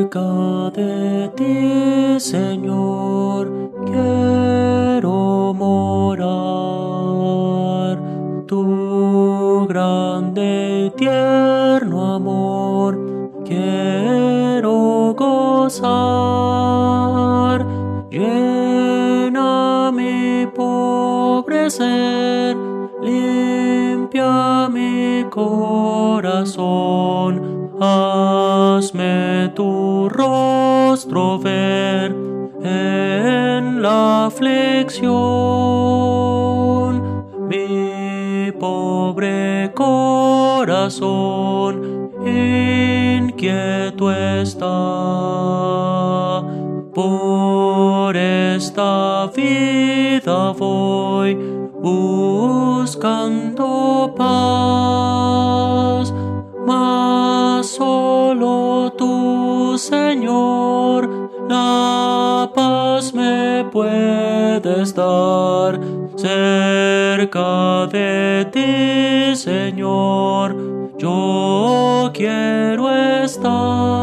Cerca de ti, Señor, quiero morar. Tu grande y tierno amor quiero gozar. Llena mi pobre ser, limpia mi corazón. Hazme tu rostro ver en la aflicción. Mi pobre corazón inquieto está. Por esta vida voy buscando paz, mas solo tú, Señor, la paz me puedes dar. Cerca de ti, Señor, yo quiero estar.